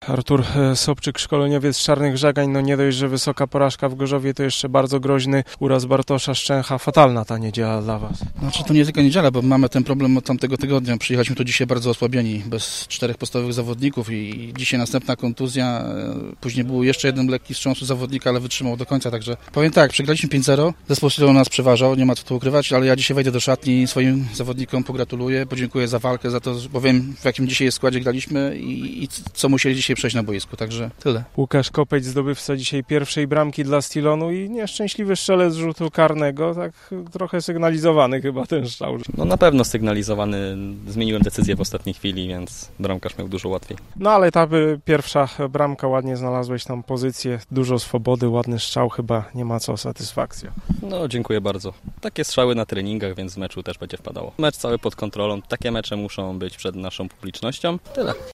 Artur Sobczyk, szkoleniowiec z Czarnych Żagań. No nie dość, że wysoka porażka w Gorzowie, to jeszcze bardzo groźny uraz Bartosza Szczęcha. Fatalna ta niedziela dla Was. Znaczy to nie tylko niedziela, bo mamy ten problem od tamtego tygodnia. Przyjechaliśmy tu dzisiaj bardzo osłabieni, bez 4 podstawowych zawodników i dzisiaj następna kontuzja. Później był jeszcze jeden lekki wstrząs u zawodnika, ale wytrzymał do końca. Także powiem tak, przegraliśmy 5-0. Zespół stylowy nas przeważał, nie ma co tu ukrywać, ale ja dzisiaj wejdę do szatni i swoim zawodnikom pogratuluję, podziękuję za walkę, za to, bo wiem w jakim dzisiaj składzie graliśmy i co musieli dzisiaj przejść na boisku. Także tyle. Łukasz Kopeć, zdobywca dzisiaj pierwszej bramki dla Stilonu i nieszczęśliwy strzelec z rzutu karnego, tak trochę sygnalizowany chyba ten strzał. No na pewno sygnalizowany, zmieniłem decyzję w ostatniej chwili, więc bramkarz miał dużo łatwiej. No ale ta pierwsza bramka, ładnie znalazłeś tam pozycję, dużo swobody, ładny strzał, chyba nie ma co, satysfakcja. No dziękuję bardzo. Takie strzały na treningach, więc w meczu też będzie wpadało. Mecz cały pod kontrolą, takie mecze muszą być przed naszą publicznością. Tyle.